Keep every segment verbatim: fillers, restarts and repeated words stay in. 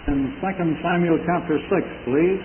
In Second Samuel chapter six, please.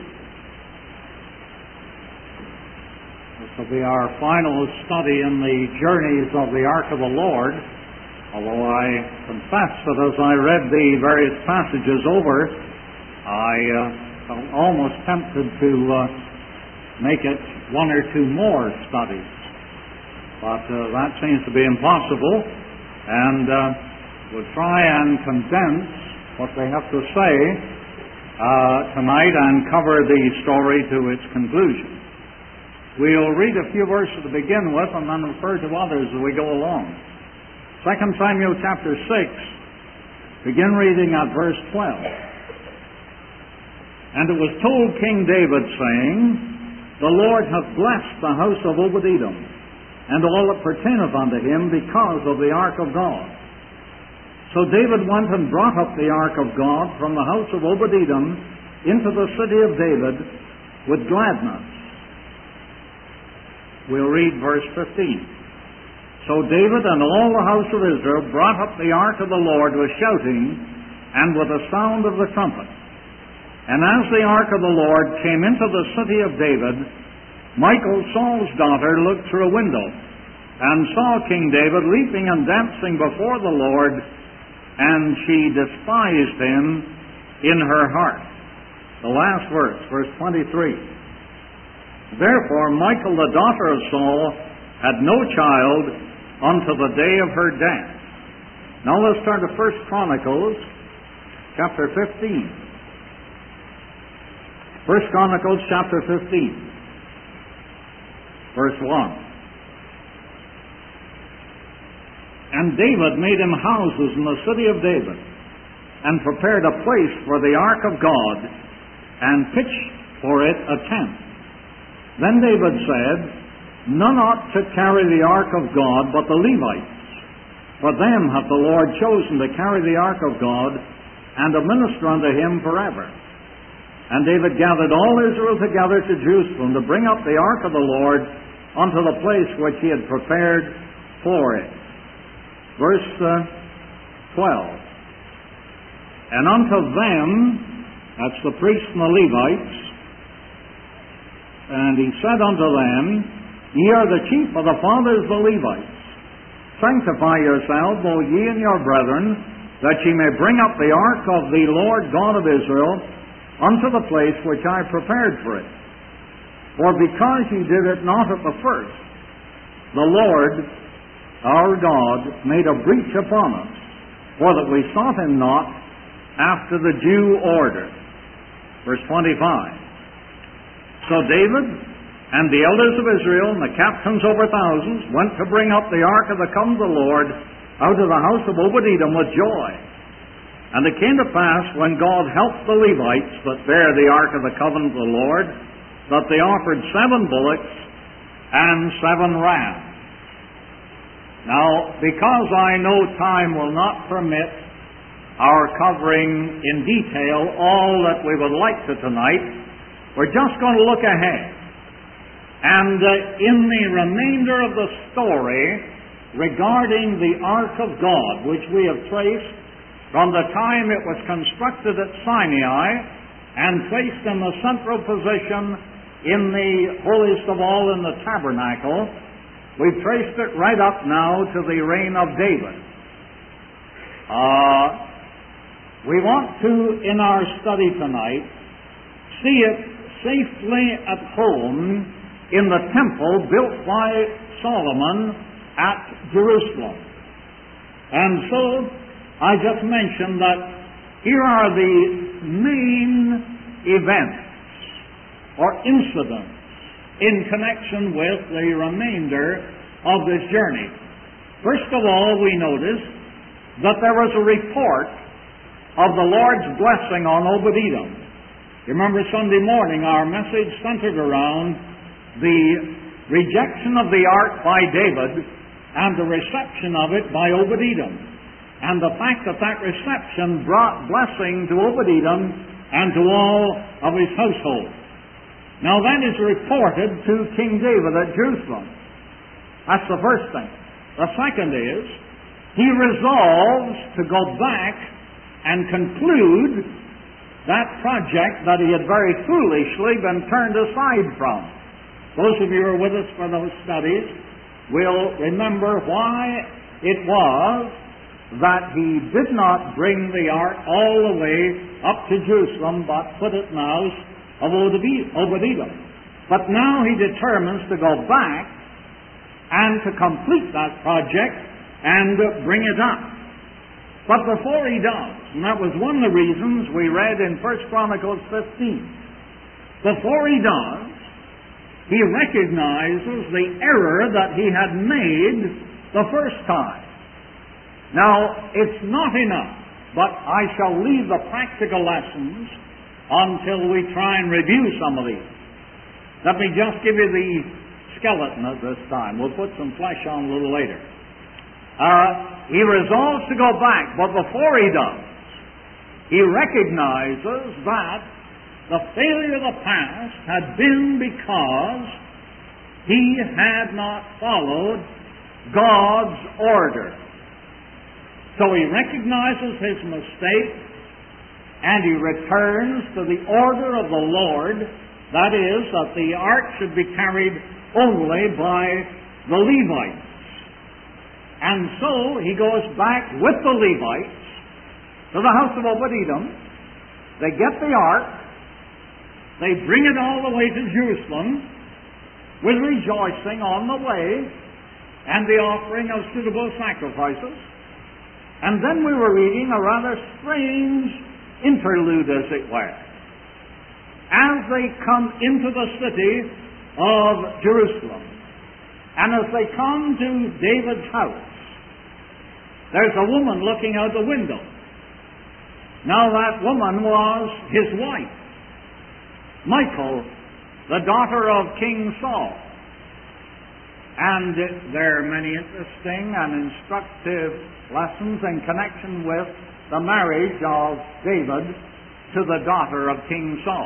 This will be our final study in the journeys of the Ark of the Lord. Although I confess that as I read the various passages over, I uh, felt almost tempted to uh, make it one or two more studies. But uh, that seems to be impossible, and uh, we'll try and condense what they have to say uh, tonight and cover the story to its conclusion. We'll read a few verses to begin with and then refer to others as we go along. Second Samuel chapter six, begin reading at verse twelve. And it was told King David, saying, The Lord hath blessed the house of Obed-Edom, and all that pertaineth unto him, because of the ark of God. So David went and brought up the ark of God from the house of Obed-Edom into the city of David with gladness. We'll read verse fifteen. So David and all the house of Israel brought up the ark of the Lord with shouting and with the sound of the trumpet. And as the ark of the Lord came into the city of David, Michal, Saul's daughter, looked through a window and saw King David leaping and dancing before the Lord, and she despised him in her heart. The last verse, verse twenty-three. Therefore Michal, the daughter of Saul, had no child unto the day of her death. Now let's turn to First Chronicles, chapter fifteen. First Chronicles, chapter fifteen, verse one. And David made him houses in the city of David, and prepared a place for the ark of God, and pitched for it a tent. Then David said, None ought to carry the ark of God but the Levites, for them hath the Lord chosen to carry the ark of God, and to minister unto him forever. And David gathered all Israel together to Jerusalem to bring up the ark of the Lord unto the place which he had prepared for it. Verse uh, twelve. And unto them, that's the priests and the Levites, and he said unto them, Ye are the chief of the fathers of the Levites. Sanctify yourselves, both ye and your brethren, that ye may bring up the ark of the Lord God of Israel unto the place which I prepared for it. For because ye did it not at the first, the Lord our God made a breach upon us, for that we sought him not after the due order. Verse twenty-five. So David and the elders of Israel and the captains over thousands went to bring up the ark of the covenant of the Lord out of the house of Obed-Edom with joy. And it came to pass, when God helped the Levites that bear the ark of the covenant of the Lord, that they offered seven bullocks and seven rams. Now, because I know time will not permit our covering in detail all that we would like to tonight, we're just going to look ahead. And uh, in the remainder of the story regarding the Ark of God, which we have traced from the time it was constructed at Sinai and placed in the central position in the holiest of all in the tabernacle, we've traced it right up now to the reign of David. Uh, we want to, in our study tonight, see it safely at home in the temple built by Solomon at Jerusalem. And so, I just mentioned that here are the main events or incidents in connection with the remainder of this journey. First of all, we notice that there was a report of the Lord's blessing on Obed-Edom. You remember Sunday morning our message centered around the rejection of the ark by David and the reception of it by Obed-Edom, and the fact that that reception brought blessing to Obed-Edom and to all of his household. Now that is reported to King David at Jerusalem. That's the first thing. The second is, he resolves to go back and conclude that project that he had very foolishly been turned aside from. Those of you who are with us for those studies will remember why it was that he did not bring the ark all the way up to Jerusalem, but put it in the house of Obed-Edom. But now he determines to go back and to complete that project and bring it up. But before he does, and that was one of the reasons we read in First Chronicles fifteen, before he does, he recognizes the error that he had made the first time. Now, it's not enough, but I shall leave the practical lessons until we try and review some of these. Let me just give you the skeleton at this time. We'll put some flesh on a little later. Uh, he resolves to go back, but before he does, he recognizes that the failure of the past had been because he had not followed God's order. So he recognizes his mistake and he returns to the order of the Lord, that is, that the ark should be carried only by the Levites. And so he goes back with the Levites to the house of Obed-Edom. They get the ark. They bring it all the way to Jerusalem with rejoicing on the way and the offering of suitable sacrifices. And then we were reading a rather strange interlude, as it were. As they come into the city of Jerusalem, and as they come to David's house, there's a woman looking out the window. Now that woman was his wife, Michal, the daughter of King Saul. And there are many interesting and instructive lessons in connection with the marriage of David to the daughter of King Saul.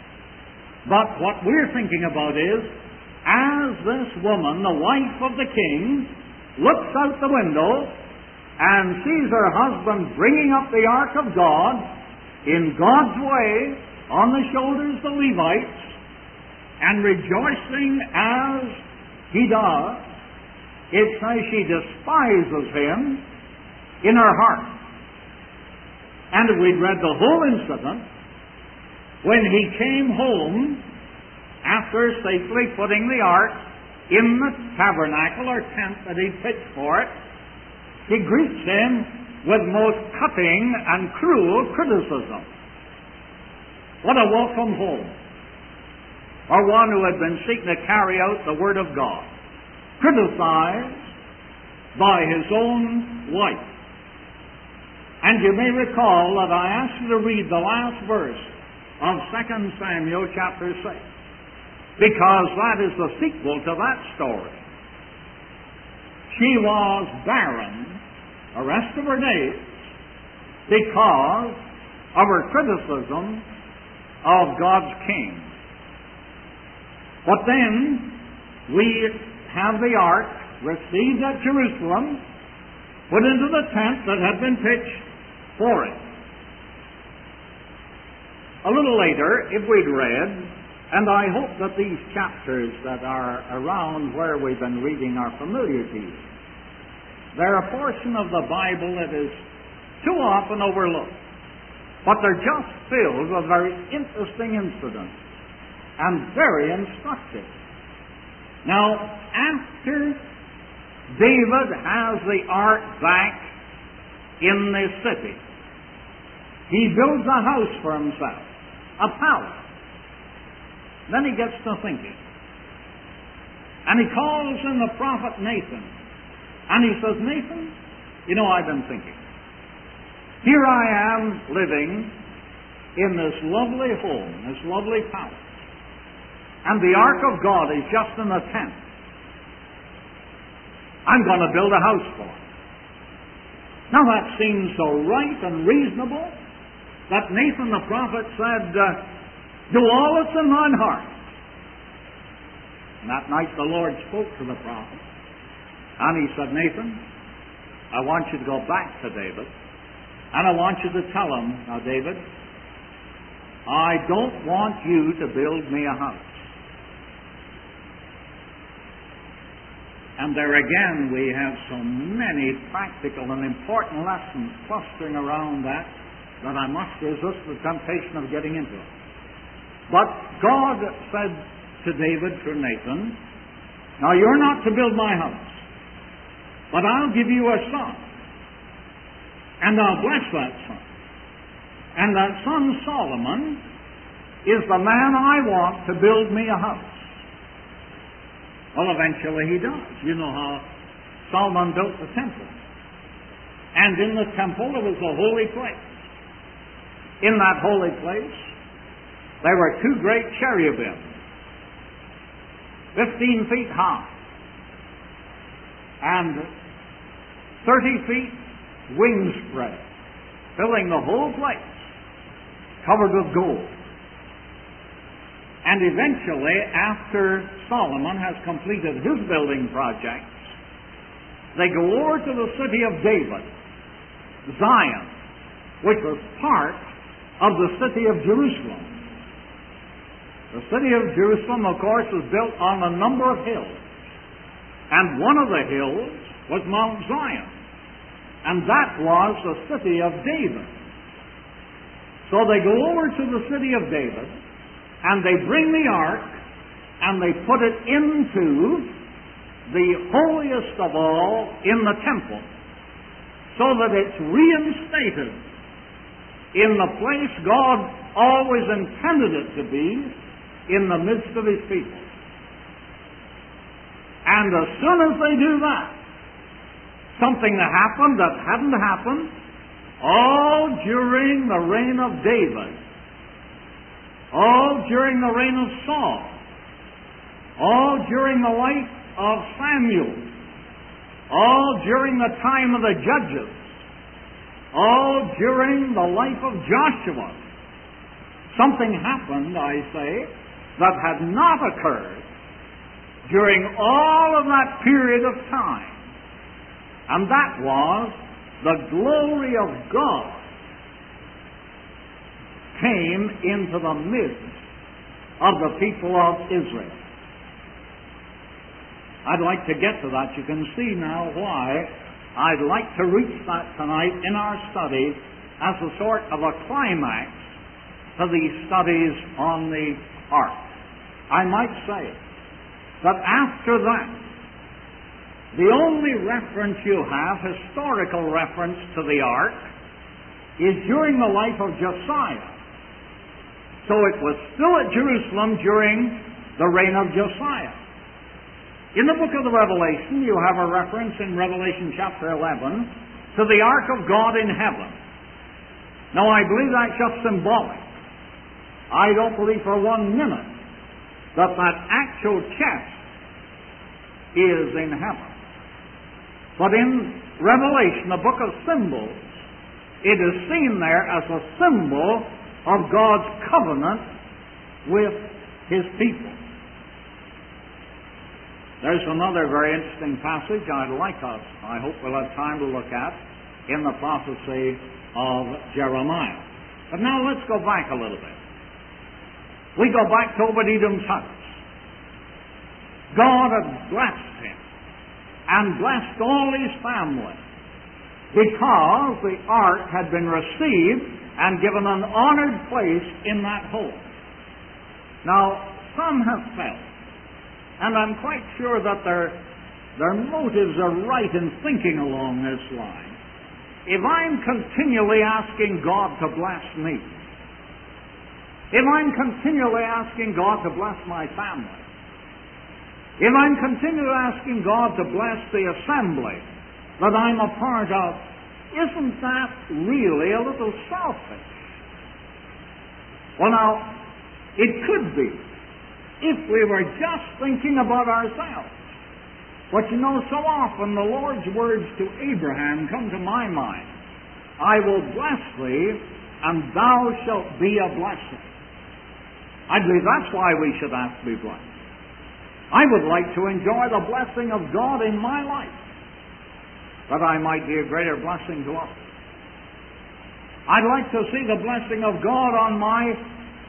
But what we're thinking about is, as this woman, the wife of the king, looks out the window and sees her husband bringing up the ark of God in God's way on the shoulders of the Levites and rejoicing as he does, it says she despises him in her heart. And if we'd read the whole incident, when he came home after safely putting the ark in the tabernacle or tent that he pitched for it, he greets him with most cutting and cruel criticism. What a welcome home for one who had been seeking to carry out the Word of God, criticized by his own wife. And you may recall that I asked you to read the last verse of Second Samuel chapter six, because that is the sequel to that story. She was barren the rest of her days because of her criticism of God's king. But then we have the ark received at Jerusalem, put into the tent that had been pitched for it. A little later, if we'd read, and I hope that these chapters that are around where we've been reading are familiar to you, they're a portion of the Bible that is too often overlooked, but they're just filled with very interesting incidents and very instructive. Now, after David has the ark back in the city, he builds a house for himself, a palace. Then he gets to thinking. And he calls in the prophet Nathan. And he says, Nathan, you know, I've been thinking. Here I am living in this lovely home, this lovely palace. And the ark of God is just in a tent. I'm going to build a house for it. Now that seems so right and reasonable that Nathan the prophet said, uh, do all that's in thine heart. And that night the Lord spoke to the prophet. And he said, Nathan, I want you to go back to David. And I want you to tell him, now David, I don't want you to build me a house. And there again we have so many practical and important lessons clustering around that that I must resist the temptation of getting into it. But God said to David through Nathan, now you're not to build my house, but I'll give you a son, and I'll bless that son. And that son Solomon is the man I want to build me a house. Well, eventually he does. You know how Solomon built the temple. And in the temple there was a holy place. In that holy place there were two great cherubim, fifteen feet high and thirty feet wingspread, filling the whole place, covered with gold. And eventually, after Solomon has completed his building projects, they go over to the city of David, Zion, which was part of the city of Jerusalem. The city of Jerusalem, of course, was built on a number of hills. And one of the hills was Mount Zion. And that was the city of David. So they go over to the city of David, and they bring the ark, and they put it into the holiest of all in the temple, so that it's reinstated in the place God always intended it to be, in the midst of His people. And as soon as they do that, something that happened that hadn't happened all during the reign of David, all during the reign of Saul, all during the life of Samuel, all during the time of the judges, all during the life of Joshua. Something happened, I say, that had not occurred during all of that period of time. And that was the glory of God came into the midst of the people of Israel. I'd like to get to that. You can see now why I'd like to reach that tonight in our study as a sort of a climax to these studies on the ark. I might say that after that, the only reference you have, historical reference to the ark, is during the life of Josiah. So it was still at Jerusalem during the reign of Josiah. In the book of the Revelation, you have a reference in Revelation chapter eleven to the ark of God in heaven. Now, I believe that's just symbolic. I don't believe for one minute that that actual chest is in heaven. But in Revelation, the book of symbols, it is seen there as a symbol of God's covenant with His people. There's another very interesting passage I'd like us, I hope we'll have time to look at, in the prophecy of Jeremiah. But now let's go back a little bit. We go back to Obed-Edom's house. God had blessed him and blessed all his family because the ark had been received and given an honored place in that home. Now, some have felt, and I'm quite sure that their, their motives are right in thinking along this line. If I'm continually asking God to bless me, if I'm continually asking God to bless my family, if I'm continually asking God to bless the assembly that I'm a part of, isn't that really a little selfish? Well, now, it could be if we were just thinking about ourselves. But you know, so often the Lord's words to Abraham come to my mind. I will bless thee, and thou shalt be a blessing. I believe that's why we should ask to be blessed. I would like to enjoy the blessing of God in my life, that I might be a greater blessing to others. I'd like to see the blessing of God on my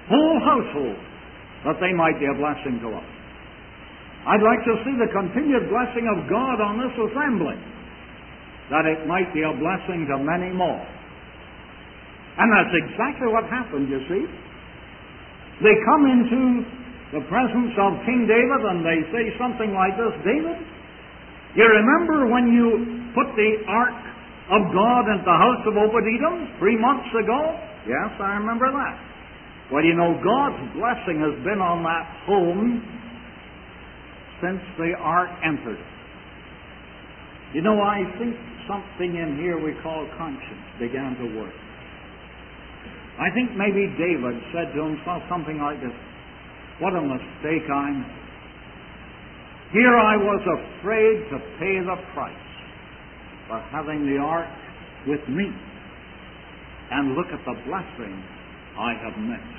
whole household, that they might be a blessing to us. I'd like to see the continued blessing of God on this assembly, that it might be a blessing to many more. And that's exactly what happened, you see. They come into the presence of King David and they say something like this, David, you remember when you put the ark of God into the house of Obed-Edom three months ago? Yes, I remember that. Well, you know, God's blessing has been on that home since the ark entered. You know, I think something in here we call conscience began to work. I think maybe David said to himself something like this, what a mistake I made. Here I was afraid to pay the price for having the ark with me. And look at the blessing I have missed.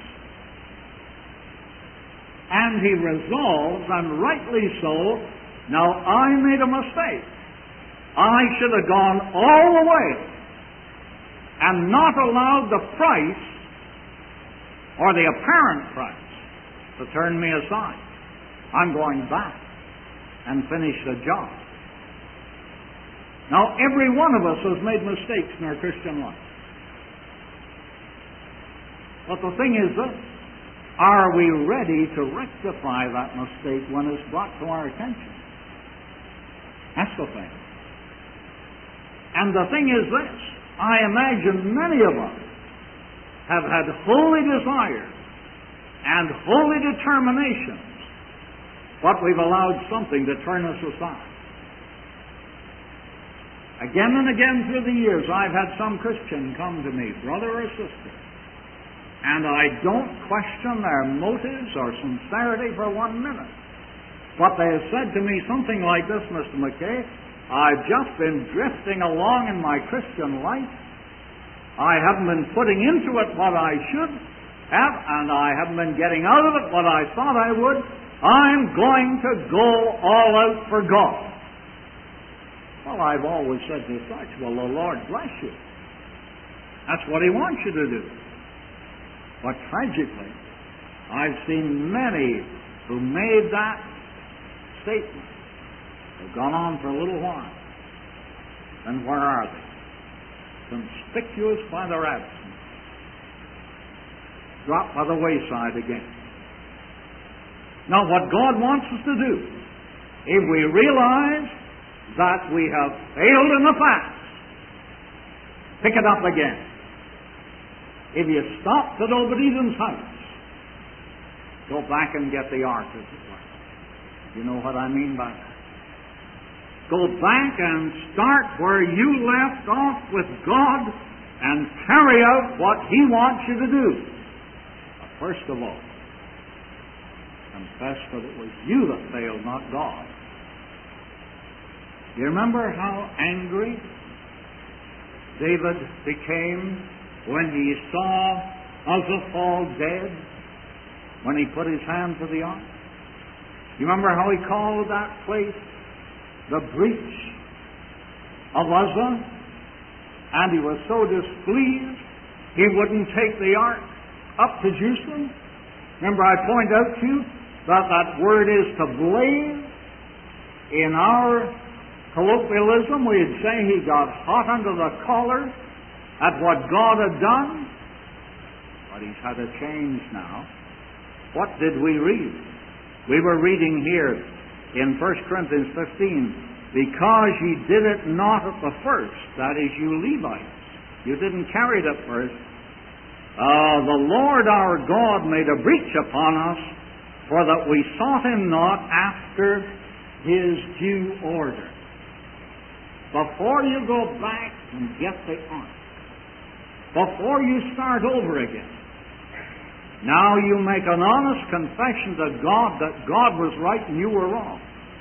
And he resolves, and rightly so, now I made a mistake. I should have gone all the way and not allowed the price or the apparent price to turn me aside. I'm going back and finish the job. Now, every one of us has made mistakes in our Christian life. But the thing is this, are we ready to rectify that mistake when it's brought to our attention? That's the thing. And the thing is this, I imagine many of us have had holy desires and holy determinations, but we've allowed something to turn us aside. Again and again through the years, I've had some Christian come to me, brother or sister, and I don't question their motives or sincerity for one minute. But they have said to me something like this, Mister McKay, I've just been drifting along in my Christian life. I haven't been putting into it what I should have, and I haven't been getting out of it what I thought I would. I'm going to go all out for God. Well, I've always said to such, well, the Lord bless you. That's what He wants you to do. But tragically, I've seen many who made that statement. They've gone on for a little while. And where are they? Conspicuous by their absence. Dropped by the wayside again. Now, what God wants us to do, if we realize that we have failed in the past, pick it up again. If you stopped at Obed-Edom's house, go back and get the ark, as it were. You know what I mean by that? Go back and start where you left off with God and carry out what He wants you to do. But first of all, confess that it was you that failed, not God. You remember how angry David became when he saw Uzzah fall dead, when he put his hand to the ark? You remember how he called that place the breach of Uzzah? And he was so displeased he wouldn't take the ark up to Jerusalem. Remember, I pointed out to you that that word is to blaze. In our colloquialism, we'd say he got hot under the collar at what God had done. But he's had a change now. What did we read? We were reading here in First Corinthians fifteen, because ye did it not at the first, that is, you Levites. You didn't carry it at first. Uh, the Lord our God made a breach upon us, for that we sought Him not after His due order. Before you go back and get the ark, before you start over again, now you make an honest confession to God that God was right and you were wrong.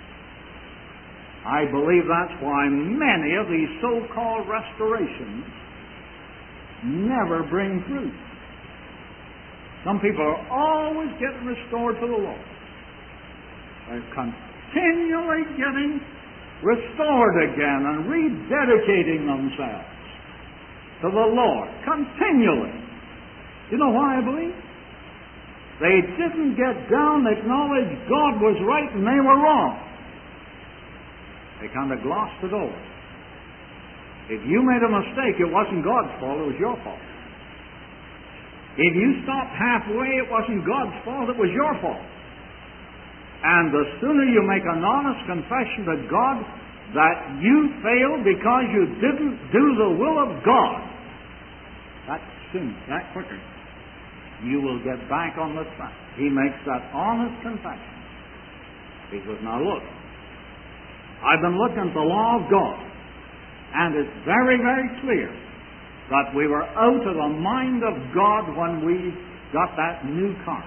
I believe that's why many of these so-called restorations never bring fruit. Some people are always getting restored to the Lord. They're continually getting restored again and rededicating themselves to the Lord. Continually. You know why I believe? They didn't get down and acknowledge God was right and they were wrong. They kind of glossed it over. If you made a mistake, it wasn't God's fault, it was your fault. If you stopped halfway, it wasn't God's fault, it was your fault. And the sooner you make an honest confession to God that you failed because you didn't do the will of God, that soon, that quicker, you will get back on the track. He makes that honest confession. He says, now look, I've been looking at the law of God, and it's very, very clear that we were out of the mind of God when we got that new car.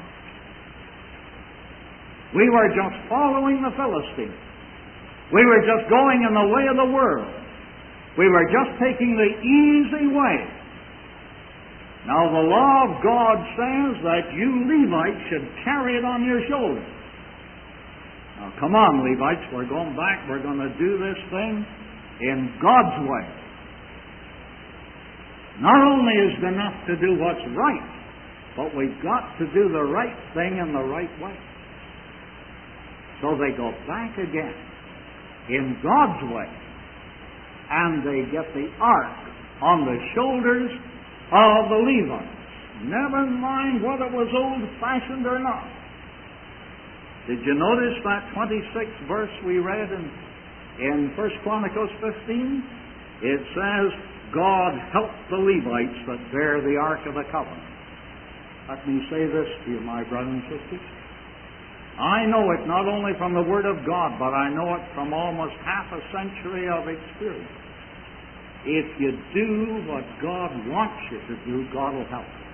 We were just following the Philistines. We were just going in the way of the world. We were just taking the easy way. Now the law of God says that you Levites should carry it on your shoulders. Now come on, Levites, we're going back. We're going to do this thing in God's way. Not only is it enough to do what's right, but we've got to do the right thing in the right way. So they go back again in God's way, and they get the ark on the shoulders of the Levites. Never mind whether it was old-fashioned or not. Did you notice that twenty-sixth verse we read in, in First Chronicles fifteen? It says, God helped the Levites that bear the ark of the covenant. Let me say this to you, my brothers and sisters. I know it not only from the Word of God, but I know it from almost half a century of experience. If you do what God wants you to do, God will help you.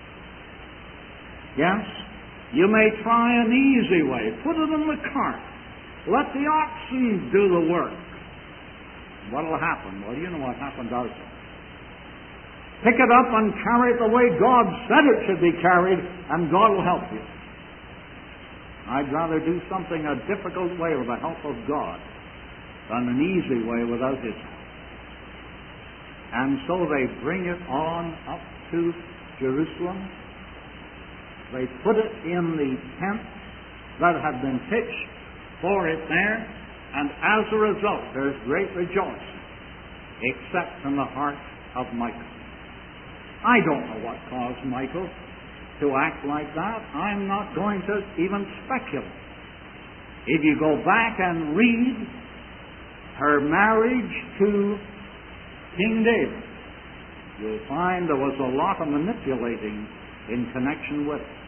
Yes, you may try an easy way. Put it in the cart. Let the oxen do the work. What will happen? Well, you know what happened, does it? Pick it up and carry it the way God said it should be carried, and God will help you. I'd rather do something a difficult way with the help of God than an easy way without His help. And so they bring it on up to Jerusalem. They put it in the tent that had been pitched for it there, and as a result, there's great rejoicing, except in the heart of Michal. I don't know what caused Michal to act like that. I'm not going to even speculate. If you go back and read her marriage to King David, you'll find there was a lot of manipulating in connection with it.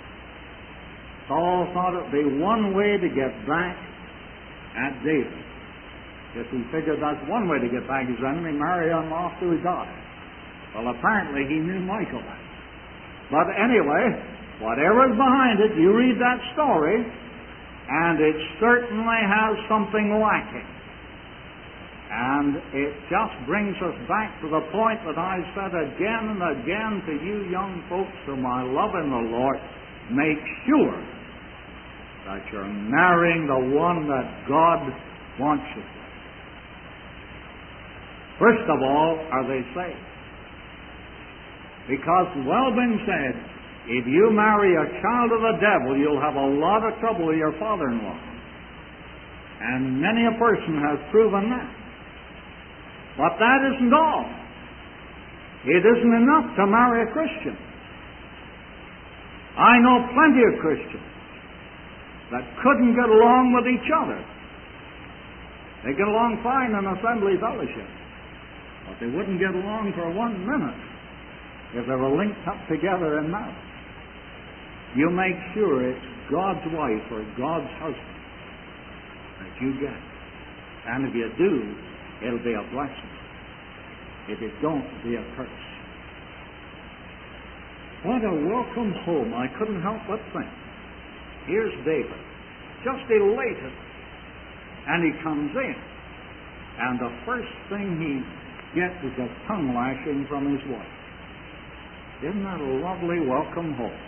Saul thought it would be one way to get back at David. If he figured that's one way to get back his enemy, marry him off till he died. Well, apparently he knew Michal. But anyway, whatever's behind it, you read that story, and it certainly has something lacking. And it just brings us back to the point that I said again and again to you young folks whom I love in the Lord, make sure that you're marrying the one that God wants you to. First of all, are they saved? Because well been said, if you marry a child of the devil, you'll have a lot of trouble with your father-in-law. And many a person has proven that. But that isn't all. It isn't enough to marry a Christian. I know plenty of Christians that couldn't get along with each other. They get along fine in assembly fellowship, but they wouldn't get along for one minute if they were linked up together in marriage. You make sure it's God's wife or God's husband that you get. And if you do, it'll be a blessing. If it don't, it'll be a curse. What a welcome home. I couldn't help but think. Here's David, just elated. And he comes in. And the first thing he gets is a tongue lashing from his wife. Isn't that a lovely welcome home?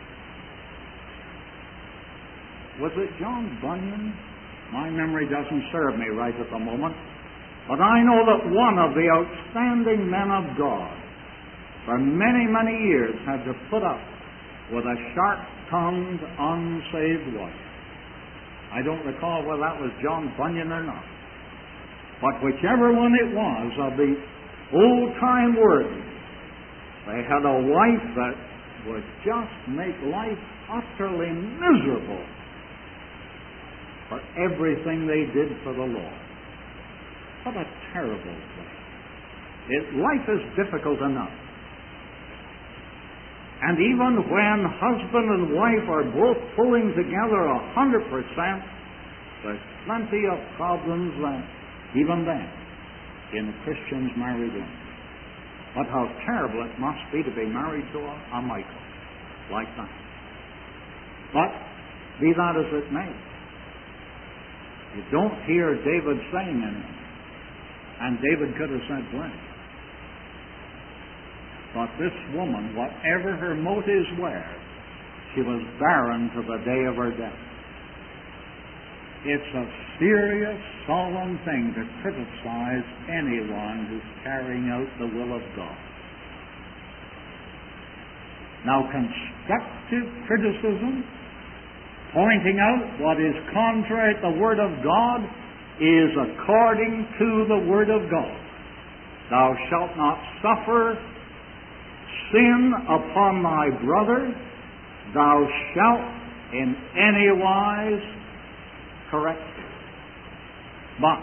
Was it John Bunyan? My memory doesn't serve me right at the moment. But I know that one of the outstanding men of God for many, many years had to put up with a sharp-tongued, unsaved wife. I don't recall whether that was John Bunyan or not. But whichever one it was of the old-time words, they had a wife that would just make life utterly miserable for everything they did for the Lord. What a terrible thing. It, life is difficult enough. And even when husband and wife are both pulling together a hundred percent, there's plenty of problems then, even then, in a Christian's married life. But how terrible it must be to be married to a, a Michael like that. But be that as it may, you don't hear David saying anything. And David could have said plenty. But this woman, whatever her motives were, she was barren to the day of her death. It's a serious, solemn thing to criticize anyone who's carrying out the will of God. Now, constructive criticism, pointing out what is contrary to the Word of God, is according to the Word of God. Thou shalt not suffer sin upon thy brother, thou shalt in any wise correct him. But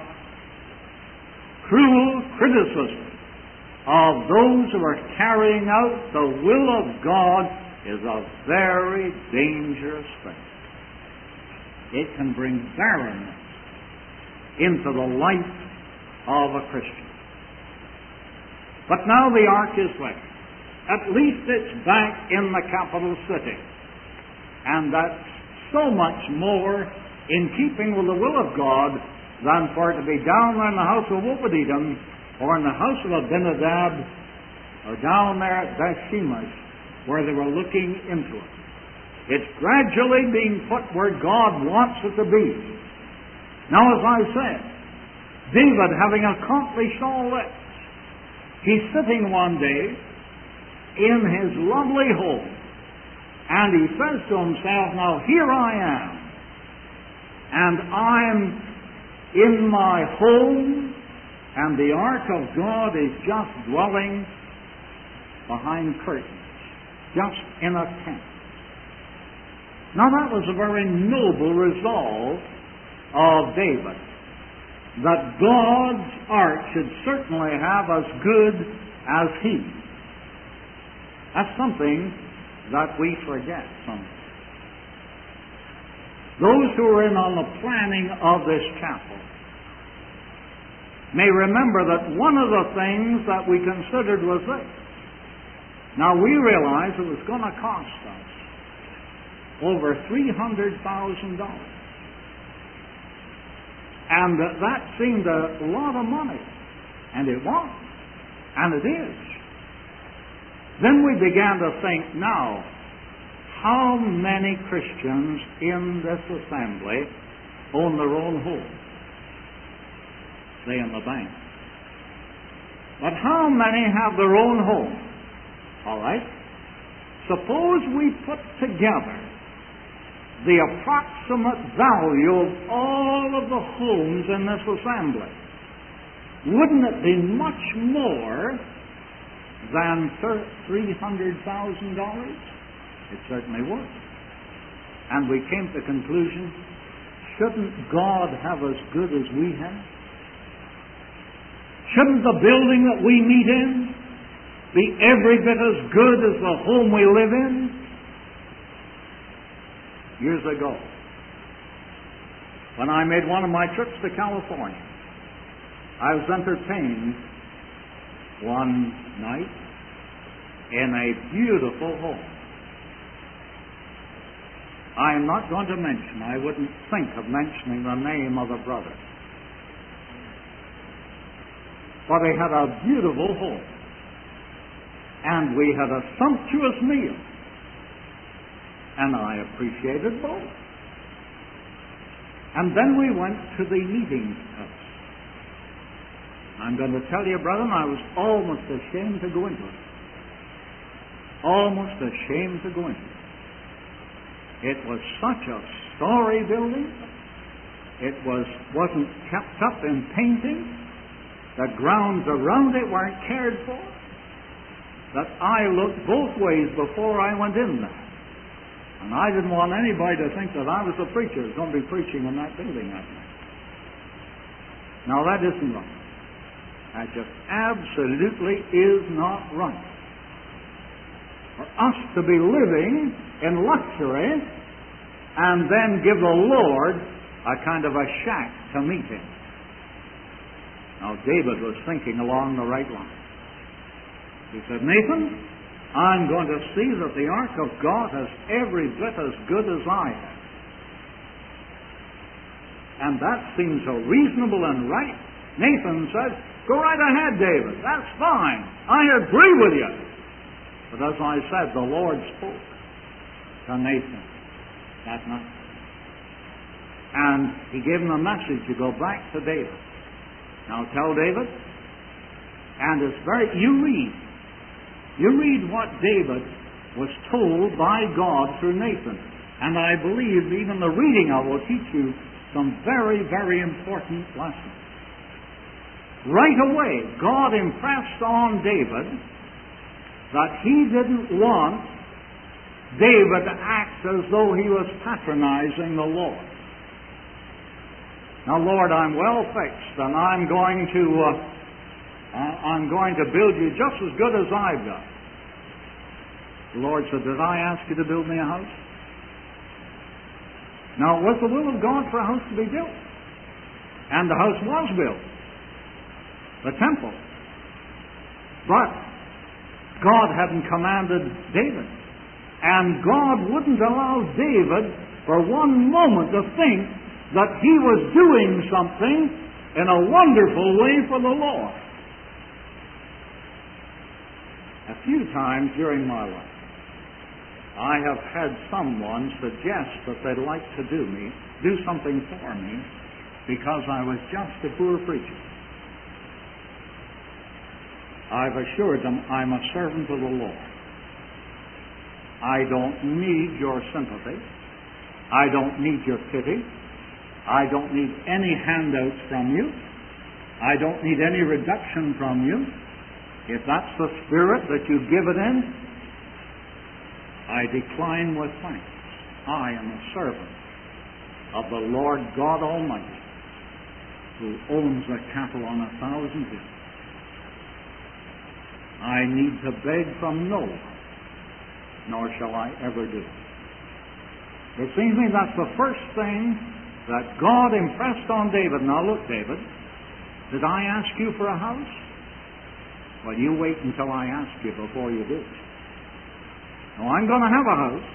cruel criticism of those who are carrying out the will of God is a very dangerous thing. It can bring barrenness into the life of a Christian. But now the ark is there. At least it's back in the capital city. And that's so much more in keeping with the will of God than for it to be down there in the house of Obed-Edom or in the house of Abinadab or down there at Beth-Shemesh where they were looking into it. It's gradually being put where God wants it to be. Now, as I said, David, having accomplished all this, he's sitting one day in his lovely home, and he says to himself, now here I am, and I'm in my home, and the ark of God is just dwelling behind curtains, just in a tent. Now that was a very noble resolve of David, that God's ark should certainly have as good as he. That's something that we forget sometimes. Those who are in on the planning of this chapel may remember that one of the things that we considered was this. Now we realize it was going to cost us over three hundred thousand dollars. And that seemed a lot of money. And it was. And it is. Then we began to think, now, how many Christians in this assembly own their own home? Say in the bank. But how many have their own home? All right. Suppose we put together the approximate value of all of the homes in this assembly. Wouldn't it be much more than three hundred thousand dollars? It certainly would. And we came to the conclusion, shouldn't God have as good as we have? Shouldn't the building that we meet in be every bit as good as the home we live in? Years ago, when I made one of my trips to California, I was entertained one night in a beautiful home. I am not going to mention, I wouldn't think of mentioning the name of the brother. But they had a beautiful home. And we had a sumptuous meal. And I appreciated both. And then we went to the meeting house. I'm going to tell you, brethren, I was almost ashamed to go into it. Almost ashamed to go into it. It was such a story building. It was, wasn't kept up in painting. The grounds around it weren't cared for. That I looked both ways before I went in there. And I didn't want anybody to think that I was a preacher who's going to be preaching in that building that night. Now that isn't right. That just absolutely is not right. For us to be living in luxury and then give the Lord a kind of a shack to meet Him. Now David was thinking along the right line. He said, Nathan, I'm going to see that the ark of God is every bit as good as I am. And that seems so reasonable and right. Nathan said, go right ahead, David. That's fine. I agree with you. But as I said, the Lord spoke to Nathan that night. And He gave him a message to go back to David. Now tell David, and it's very, you read, you read what David was told by God through Nathan. And I believe even the reading of it will teach you some very, very important lessons. Right away, God impressed on David that He didn't want David to act as though he was patronizing the Lord. Now, Lord, I'm well fixed, and I'm going to uh, I'm going to build you just as good as I've got. The Lord said, did I ask you to build me a house? Now, it was the will of God for a house to be built. And the house was built. The temple. But God hadn't commanded David. And God wouldn't allow David for one moment to think that he was doing something in a wonderful way for the Lord. A few times during my life, I have had someone suggest that they'd like to do me, do something for me, because I was just a poor preacher. I've assured them I'm a servant of the Lord. I don't need your sympathy. I don't need your pity. I don't need any handouts from you. I don't need any reduction from you. If that's the spirit that you give it in, I decline with thanks. I am a servant of the Lord God Almighty, who owns the cattle on a thousand hills. I need to beg from no one, nor shall I ever do. It seems to me that's the first thing that God impressed on David. Now look, David, did I ask you for a house? Well, you wait until I ask you before you do. Now, I'm going to have a house,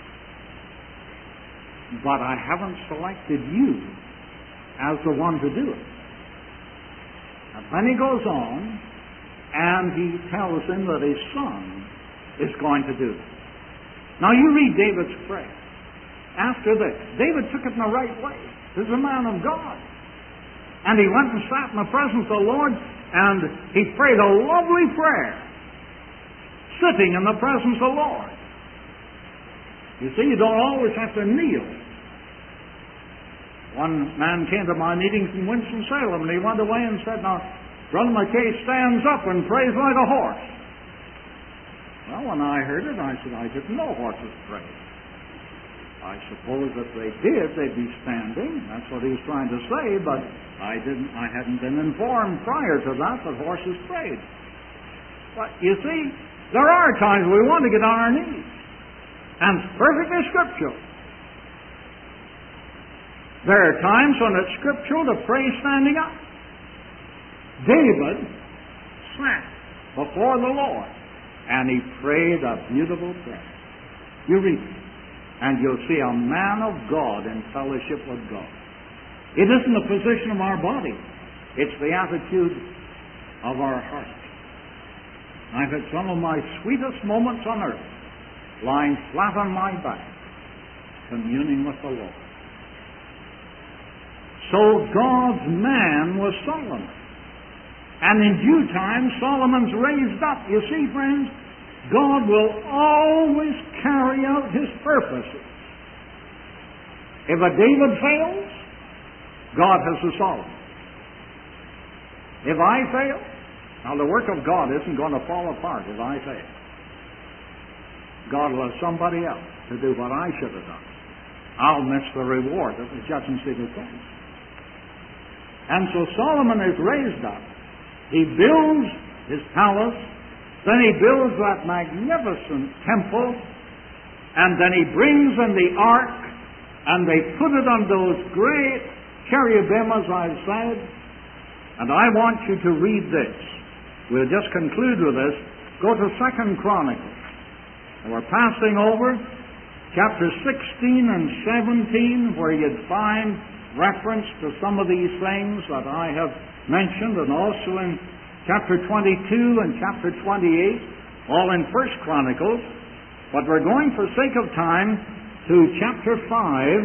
but I haven't selected you as the one to do it. And then he goes on, and he tells him that his son is going to do it. Now, you read David's prayer. After this, David took it in the right way. He's a man of God. And he went and sat in the presence of the Lord, and he prayed a lovely prayer, sitting in the presence of the Lord. You see, you don't always have to kneel. One man came to my meeting from Winston-Salem, and he went away and said, now, Brother McKay stands up and prays like a horse. Well, when I heard it, I said, I didn't know horses pray. I suppose if they did, they'd be standing. That's what he was trying to say, but I didn't. I hadn't been informed prior to that that horses prayed. But you see, there are times we want to get on our knees, and it's perfectly scriptural. There are times when it's scriptural to pray standing up. David sat before the Lord, and he prayed a beautiful prayer. You read it, and you'll see a man of God in fellowship with God. It isn't the position of our body. It's the attitude of our heart. I've had some of my sweetest moments on earth lying flat on my back, communing with the Lord. So God's man was Solomon. And in due time, Solomon's raised up. You see, friends, God will always carry out His purposes If a David fails, God has a Solomon. If I fail, now the work of God isn't going to fall apart if I fail. God will have somebody else to do what I should have done. I'll miss the reward at the judgment seat of Christ. And so Solomon is raised up. He builds his palace, then he builds that magnificent temple, and then he brings in the ark, and they put it on those great cherubim, as I've said. And I want you to read this. We'll just conclude with this. Go to Second Chronicles. And we're passing over chapter sixteen and seventeen, where you'd find reference to some of these things that I have mentioned, and also in chapter twenty-two and chapter twenty-eight, all in First Chronicles. But we're going, for sake of time, to chapter five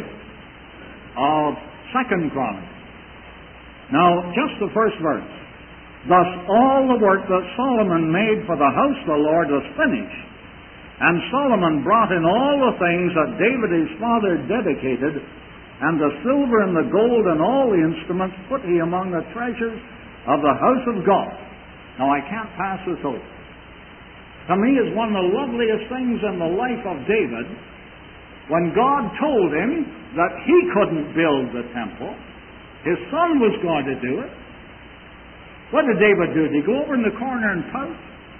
of Second Chronicles. Now, just the first verse. Thus all the work that Solomon made for the house of the Lord was finished. And Solomon brought in all the things that David his father dedicated, and the silver and the gold and all the instruments put he among the treasures of the house of God. Now, I can't pass this over. To me, is one of the loveliest things in the life of David, when God told him that he couldn't build the temple. His son was going to do it. What did David do? Did he go over in the corner and pout?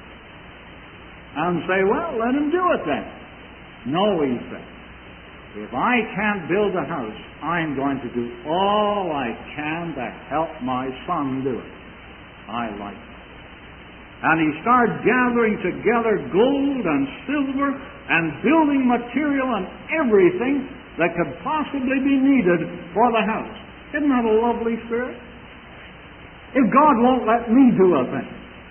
And say, well, let him do it then. No, he said. If I can't build a house, I'm going to do all I can to help my son do it. I like it. And he started gathering together gold and silver and building material and everything that could possibly be needed for the house. Isn't that a lovely spirit? If God won't let me do a thing,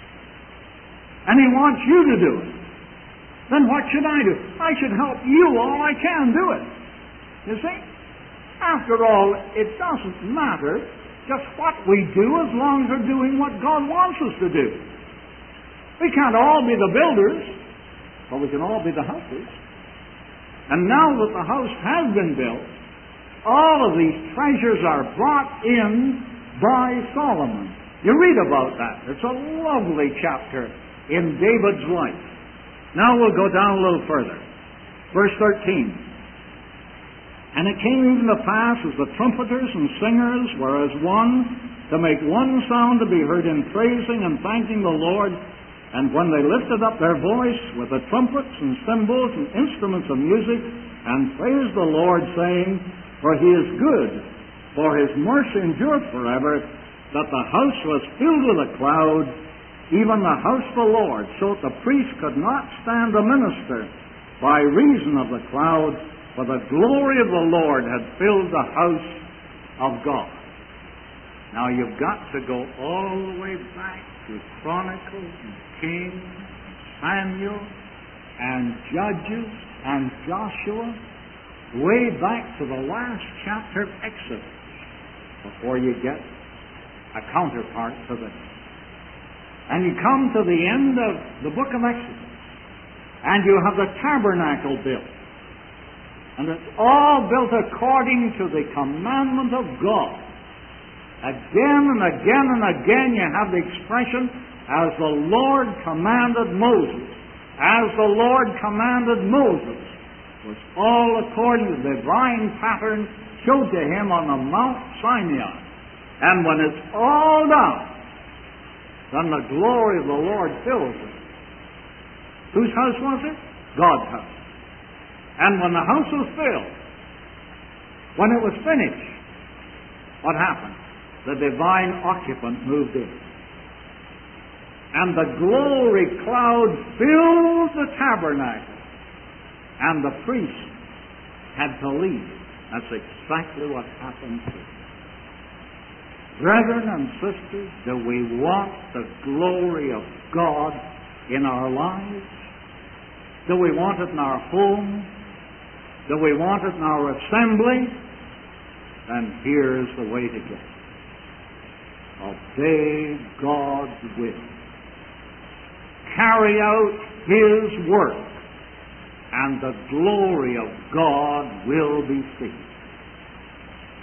and He wants you to do it, then what should I do? I should help you all I can do it. You see? After all, it doesn't matter just what we do as long as we're doing what God wants us to do. We can't all be the builders, but we can all be the houses. And now that the house has been built, all of these treasures are brought in by Solomon. You read about that. It's a lovely chapter in David's life. Now we'll go down a little further. Verse thirteen. And it came even to pass, as the trumpeters and singers were as one, to make one sound to be heard in praising and thanking the Lord. And when they lifted up their voice with the trumpets and cymbals and instruments of music, and praised the Lord, saying, for He is good, for His mercy endureth forever, that the house was filled with a cloud, even the house of the Lord, so that the priest could not stand to minister by reason of the cloud, for the glory of the Lord had filled the house of God. Now you've got to go all the way back to Chronicles and Kings, and Samuel, and Judges, and Joshua, way back to the last chapter of Exodus, before you get a counterpart to this. And you come to the end of the book of Exodus, and you have the tabernacle built. And it's all built according to the commandment of God. Again and again and again you have the expression, as the Lord commanded Moses. As the Lord commanded Moses. It was all according to the divine pattern showed to him on the Mount Sinai. And when it's all done, then the glory of the Lord fills it. Whose house was it? God's house. And when the house was filled, when it was finished, what happened? The divine occupant moved in. And the glory cloud filled the tabernacle. And the priest had to leave. That's exactly what happened here. Brethren and sisters, do we want the glory of God in our lives? Do we want it in our home? Do we want it in our assembly? Then here's the way to get it. Obey God's will. Carry out His work, and the glory of God will be seen.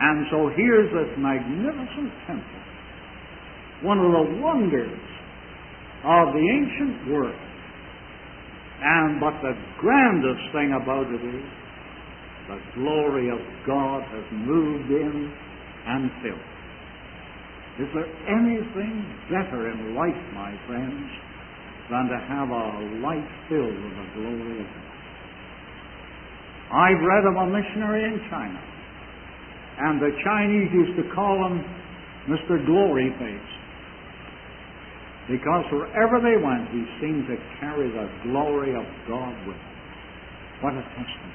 And so here's this magnificent temple, one of the wonders of the ancient world. And but the grandest thing about it is the glory of God has moved in and filled. Is there anything better in life, my friends, than to have a life filled with the glory of God? I've read of a missionary in China, and the Chinese used to call him Mister Glory Face, because wherever they went, he seemed to carry the glory of God with him. What a testimony.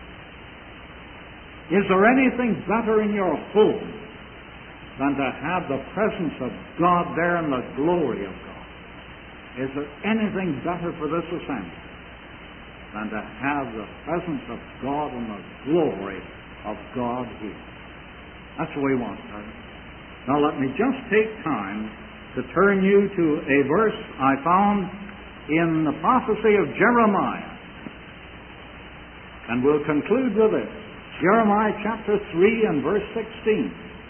Is there anything better in your home than to have the presence of God there and the glory of God? Is there anything better for this assembly than to have the presence of God and the glory of God here? That's what we want, brother. Now let me just take time to turn you to a verse I found in the prophecy of Jeremiah. And we'll conclude with it. Jeremiah chapter three and verse sixteen.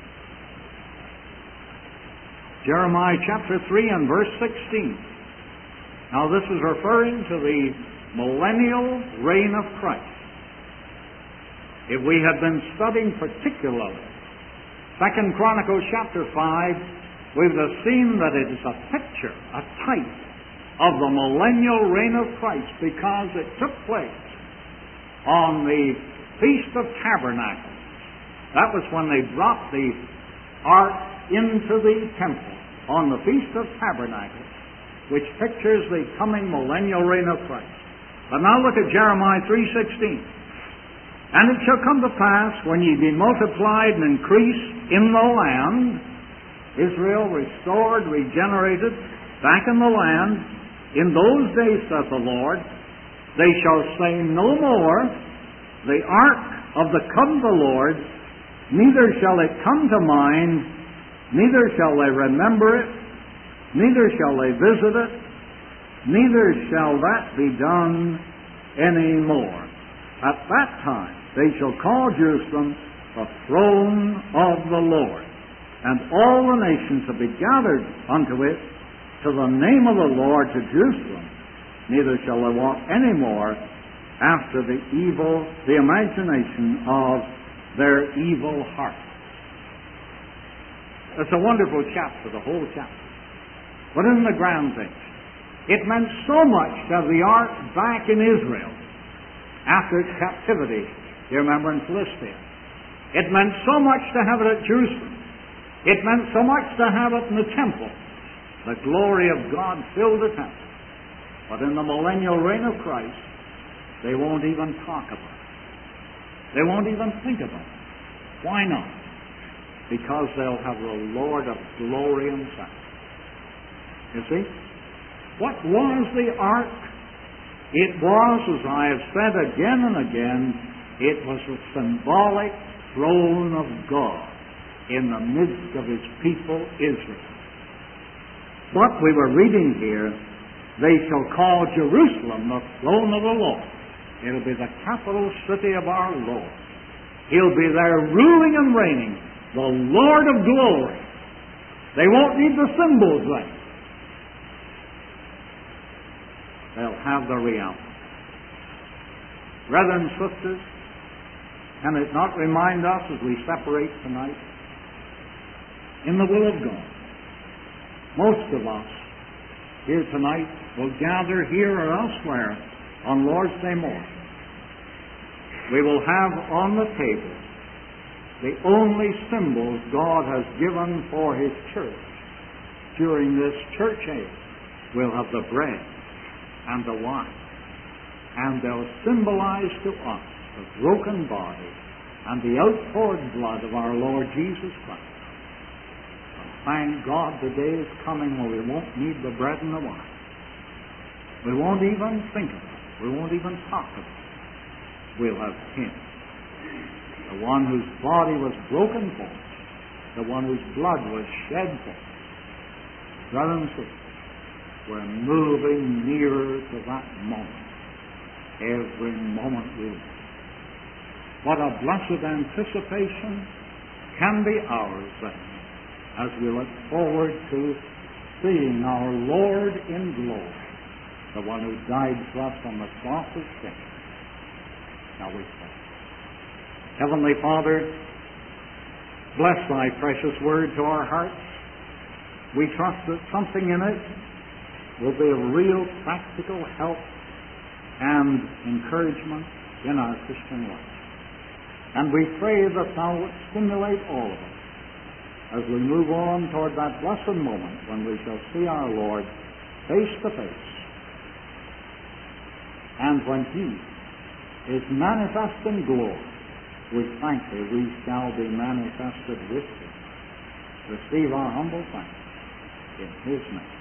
Jeremiah chapter three and verse sixteen. Now this is referring to the millennial reign of Christ. If we had been studying particularly Second Chronicles chapter five, we would have seen that it is a picture, a type of the millennial reign of Christ, because it took place on the Feast of Tabernacles. That was when they brought the ark into the temple on the Feast of Tabernacles, which pictures the coming millennial reign of Christ. But now look at Jeremiah three sixteen. And it shall come to pass, when ye be multiplied and increased in the land, Israel restored, regenerated, back in the land, in those days, saith the Lord, they shall say no more, the ark of the covenant of the Lord, neither shall it come to mind, neither shall they remember it, neither shall they visit it, neither shall that be done any more. At that time they shall call Jerusalem the throne of the Lord, and all the nations shall be gathered unto it, to the name of the Lord, to Jerusalem. Neither shall they walk any more after the evil, the imagination of their evil heart. It's a wonderful chapter, the whole chapter. But in the grand things, it meant so much to have the ark back in Israel after its captivity, you remember, in Philistia. It meant so much to have it at Jerusalem. It meant so much to have it in the temple. The glory of God filled the temple. But in the millennial reign of Christ, they won't even talk about it. They won't even think about it. Why not? Because they'll have the Lord of glory himself. You see? What was the ark? It was, as I have said again and again, it was a symbolic throne of God in the midst of his people Israel. But we were reading here, they shall call Jerusalem the throne of the Lord. It'll be the capital city of our Lord. He'll be there ruling and reigning, the Lord of glory. They won't need the symbols then. They'll have the reality. Brethren and sisters, can it not remind us as we separate tonight? In the will of God, most of us here tonight will gather here or elsewhere on Lord's Day morning. We will have on the table the only symbols God has given for his church during this church age. We'll have the bread and the wine, and they'll symbolize to us the broken body and the outpoured blood of our Lord Jesus Christ. Thank God the day is coming when we won't need the bread and the wine. We won't even think of it. We won't even talk of it. We'll have him. The one whose body was broken for us. The one whose blood was shed for us. Brothers and sisters, we're moving nearer to that moment. Every moment we live. What a blessed anticipation can be ours then, as we look forward to seeing our Lord in glory, the one who died for us on the cross of sin. Shall we pray? Heavenly Father, bless thy precious word to our hearts. We trust that something in it will be of real practical help and encouragement in our Christian life. And we pray that thou wilt stimulate all of us as we move on toward that blessed moment when we shall see our Lord face to face. And when he is manifest in glory, we thank thee we shall be manifested with thee. Receive our humble thanks in his name.